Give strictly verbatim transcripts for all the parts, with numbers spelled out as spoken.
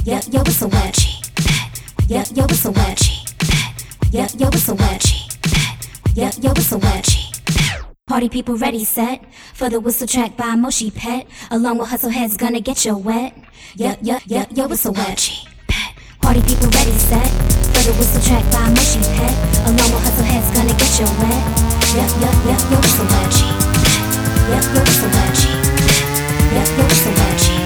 Yeah, yo, it's a wedgie. Yeah, yo, it's a wedgie. Yeah, yo, it's a wedgie. Yeah, yo, it's a wedgie. Party people ready, set for the whistle track by Moshi Pet. Along with hustle heads, gonna get you wet. Yeah, yeah, yeah, yo, it's a wedgie. Party people ready, set for the whistle track by Moshi Pet. Along with hustle heads, gonna get you wet. Yeah, yeah, yeah, yo, it's a wedgie. Yeah, yo, it's a wedgie. Yeah, yo, it's a wedgie.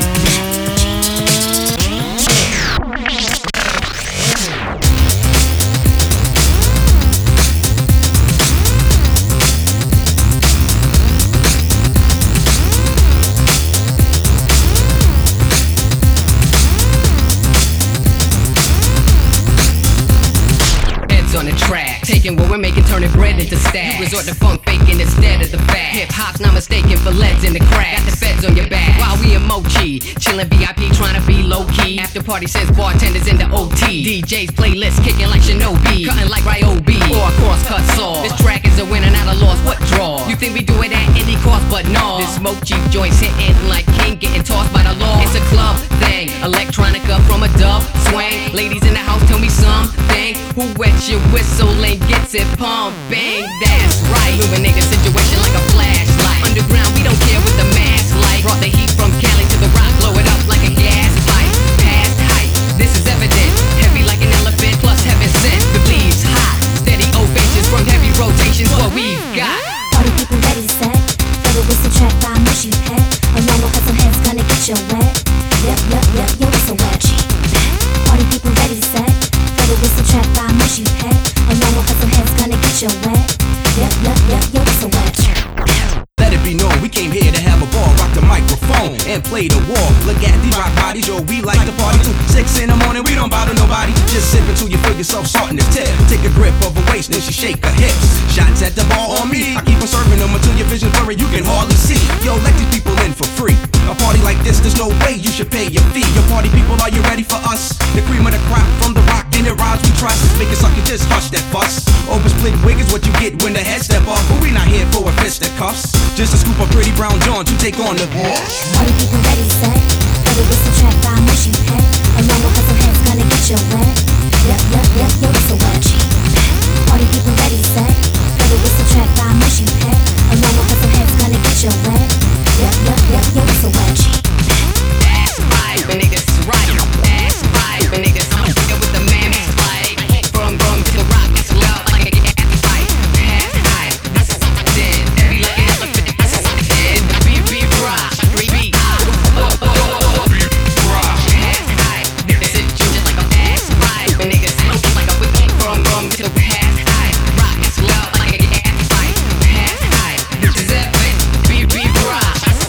On the track, taking what we're making, turning bread into stacks. You resort to funk faking instead of the fact. Hip hop's not mistaken for leads in the crack. Got the feds on your back while we in Mochi, chilling V I P, trying to be low key. After party says bartenders in the O T. D Js playlist kicking like Shinobi, cutting like Ryobi or a cross cut saw. This track is a winner, not a loss. What draw? You think we do it at any cost, but no. This Mochi joint's hitting like King getting tossed by the law. It's a club thing, electronica from a dub swing. Ladies in the house, tell me something. Who wets your whistle and gets it pumping? That's right. Moving nigga situation like a flashlight. Underground, we don't care what the mask like. Brought the heat from Cali to the rock, blow it up like a gas pipe. Past height, this is evident. Heavy like an elephant, plus heaven sent. The bleed's hot. Steady ovations from heavy rotations. What we've got. Party people ready, set for the whistle track by Moshi Pet. Along with hustle heads, gonna get you wet. Yep, yep, yep, yo, it's a wedgie. Party people ready, set for the whistle track by Moshi Pet. Along with hustle heads, gonna get you wet. Yep, yep, yep, yo, it's a wedgie. Let it be known, we came here to have a ball, rock the microphone and play the wall. Look at these rock bodies, yo, we like to party too. Six in the morning, we don't bother nobody. Just sip until you feel yourself starting to tip. Take a grip of her waist, then she shake her hips. Shots at the ball on me, I keep on serving them until your vision blurry, you can hardly see. Yo, let these people in for free. A party like this, there's no way you should pay your fee. Your party people, are you ready for us? The cream of the crop from the rock, and it rhymes we trust. Make it sucker, just hush that fuss. Open split wig is what you get when the head step up. But we not here for a fist that cuffs. Just a scoop of pretty brown John to take on the Party people ready, set for the whistle track by Moshi Pet. Along with hustle heads, gonna get you wet. Yep, yep, yep, yo, it's a wedgie. Party people ready, set for the whistle track by Moshi Pet. Along with hustle heads, gonna get you wet. Yep, yep, yep, yo, it's a wedgie. That's right, but niggas right. That's right, but niggas I'm with the man. That's right. From from to the rock, it's love like a gas pipe. Past height, this is something. Every like an elephant, this is something. The beat beat rock, three beat. Oh oh oh, beat rock. Past height, this is just like a gas pipe. But niggas I'm like a whip from from to the past height. Rock, it's love like a gas pipe. Past height, this is epic. Beat beat rock.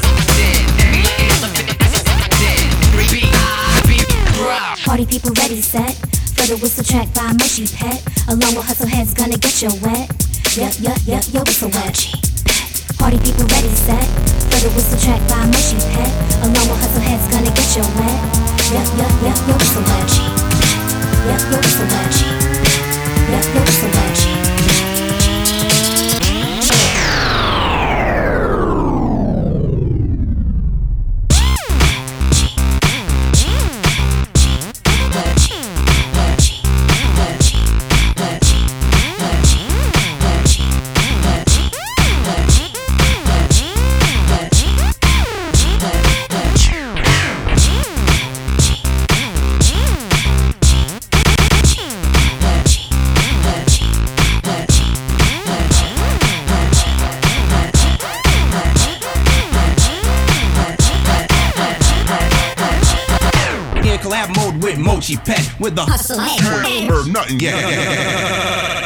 Party people ready, set for the whistle track by Moshi Pet. Along with hustle heads, gonna get you wet. Yep, yep, yep, yo, it's a wedgie. Party people ready, set for the whistle track by Moshi Pet. Along with hustle heads, gonna get you wet. Yep, yep, yep, yo, it's a wedgie. Yep, yo, it's a wedgie. Yep, yo, it's a wedgie. collab mode with Mochi Pet with the Hustle head. Heard nothing, yeah.